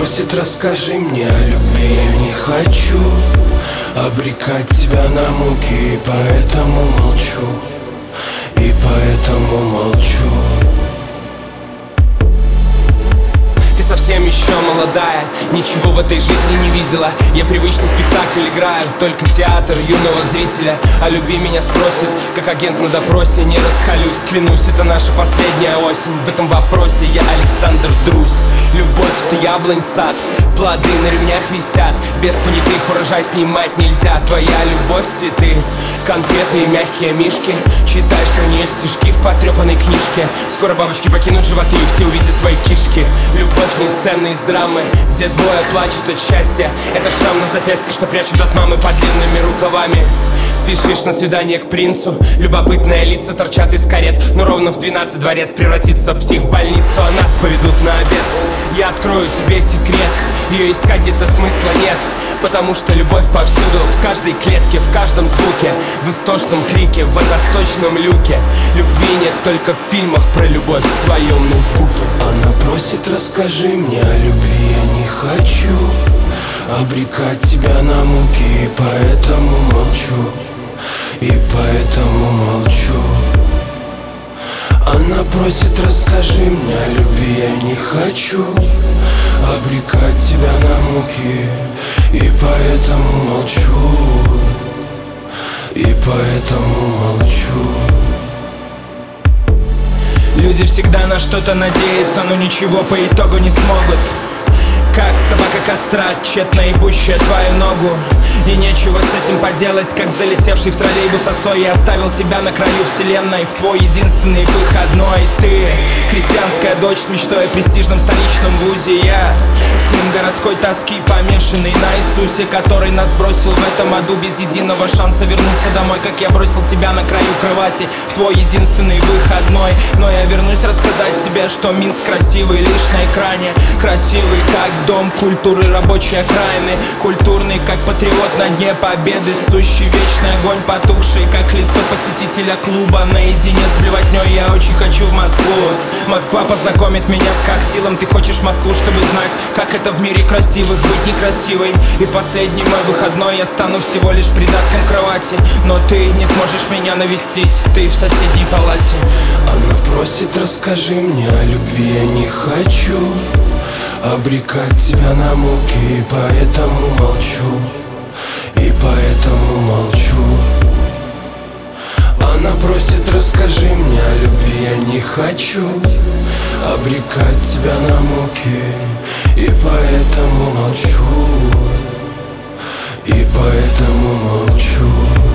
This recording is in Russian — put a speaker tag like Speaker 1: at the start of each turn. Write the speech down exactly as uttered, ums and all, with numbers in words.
Speaker 1: просит, расскажи мне о любви. Я не хочу обрекать тебя на муки, и поэтому молчу, и поэтому молчу.
Speaker 2: Совсем еще молодая, ничего в этой жизни не видела. Я привычный спектакль играю, только театр юного зрителя. О любви меня спросят, как агент на допросе. Не раскалюсь, клянусь, это наша последняя осень. В этом вопросе я Александр Друзь. Любовь — это яблонь сад, плоды на ремнях висят. Без понятых урожай снимать нельзя. Твоя любовь — цветы, конфеты и мягкие мишки. Читаешь про нее стишки в потрепанной книжке. Скоро бабочки покинут животы, и все увидят твои кишки. Любовь не сцены из драмы, где двое плачут от счастья. Это шрам на запястье, что прячут от мамы под длинными рукавами. Спешишь на свидание к принцу, любопытные лица торчат из карет. Но ровно в двенадцать дворец превратится в психбольницу, а нас поведут на обед. Я открою тебе секрет, ее искать где-то смысла нет, потому что любовь повсюду, в каждой клетке, в каждом звуке, в истошном крике, в водосточном люке. Любви нет только в фильмах про любовь в твоем ноутбуке.
Speaker 1: Она просит, расскажи мне о любви. Я не хочу обрекать тебя на муки, и поэтому молчу, и поэтому молчу. Она просит, расскажи мне о любви. Я не хочу обрекать тебя на муки, и поэтому молчу, и поэтому молчу.
Speaker 2: Люди всегда на что-то надеются, но ничего по итогу не смогут. Как собака кастра, тщетно ебущая твою ногу. И нечего с этим поделать, как залетевший в троллейбус осой. Я оставил тебя на краю вселенной, в твой единственный выходной. Ты крестьянская дочь с мечтой о престижном столичном вузе. Я сын городской тоски, помешанный на Иисусе, который нас бросил в этом аду без единого шанса вернуться домой. Как я бросил тебя на краю кровати, в твой единственный выходной. Но я вернусь рассказать тебе, что Минск красивый лишь на экране. Красивый как дом культуры рабочей окраины, культурный как патриот на дне победы, сущий вечный огонь, потухший как лицо посетителя клуба. Наедине с блевотней я очень хочу в Москву. Москва познакомит меня с как силам. Ты хочешь Москву, чтобы знать, как это в мире красивых быть некрасивой. И в последний мой выходной я стану всего лишь придатком кровати. Но ты не сможешь меня навестить, ты в соседней палате.
Speaker 1: Она просит, расскажи мне о любви. Я не хочу обрекать тебя на муки, и поэтому молчу, и поэтому молчу. Она просит, расскажи мне о любви. Я не хочу обрекать тебя на муки, и поэтому молчу, и поэтому молчу.